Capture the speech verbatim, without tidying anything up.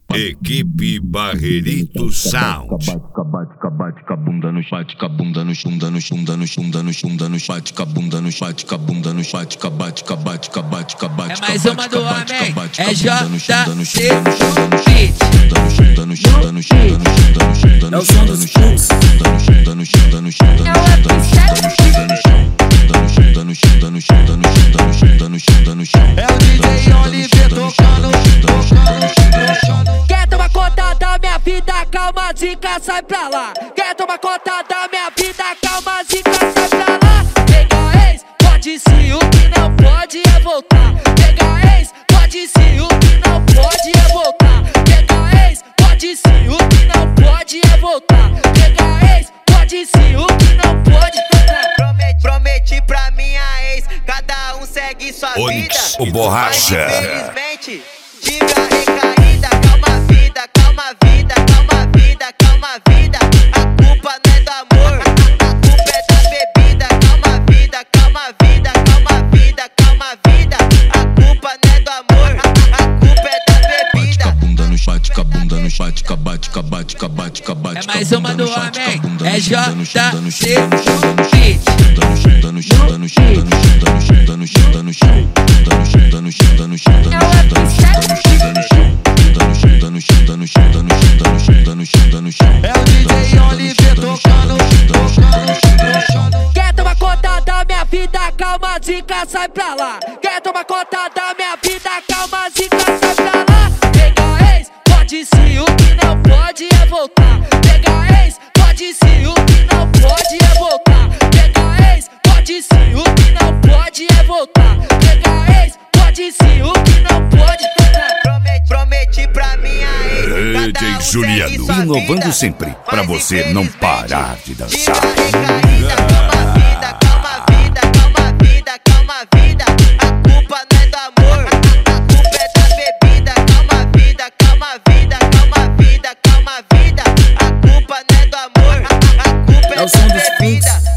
Equipe Barreirito Sound. Bate com a bunda no bate com a bunda no bunda no bunda no bunda no bunda no bate com a bunda no bate com a bunda no bate com bate com bate com bate com bate. É mais uma do homem, é J C É o som dos Cooks. É o D J Oliver tocando. Quer tomar conta da minha vida? Calma, zica, sai pra lá. Quer tomar conta da minha vida? Calma, zica, sai pra lá. Pega ex, pode sim, o que não pode é voltar. Pega ex, pode sim, o que não pode é voltar. Pega ex, pode sim, o que não pode é voltar. Pega ex, pode sim, o que não pode é Prometi, prometi pra minha ex, cada um segue sua Onix, vida. o borracha. Mas infelizmente tive a recaída. Calma vida, calma vida, calma vida, calma vida. A culpa não é do amor, a culpa é da bebida. Calma vida, calma vida, calma vida, calma vida. A culpa não é do amor, a culpa é da bebida. Bate com a bunda no bate com a bunda no bate com bate com bate com bate com bate. É mais uma do homem, é J C É o D J Oliver tocando. Quer tomar conta da minha vida? Calma, zica, sai pra lá. Quer tomar conta da minha vida? Calma, zica, sai pra lá. Pega ex, pode sim, o que não pode é voltar. Pega ex, pode sim, o que não pode é voltar. Pega ex, pode sim, o que não pode é voltar. Pega ex, pode sim, o que não pode é Prometi, prometi pra minha ex, cada D J um Juliano, segue sua inovando vida. sempre, pra Mas você não infelizmente, parar de dançar. tive a recaída. Calma vida, calma vida, calma vida, calma vida. A culpa não é do amor, a culpa é da bebida. Calma vida, calma vida, calma vida, calma vida. A culpa não é do amor, a culpa é É o da som dos bebida.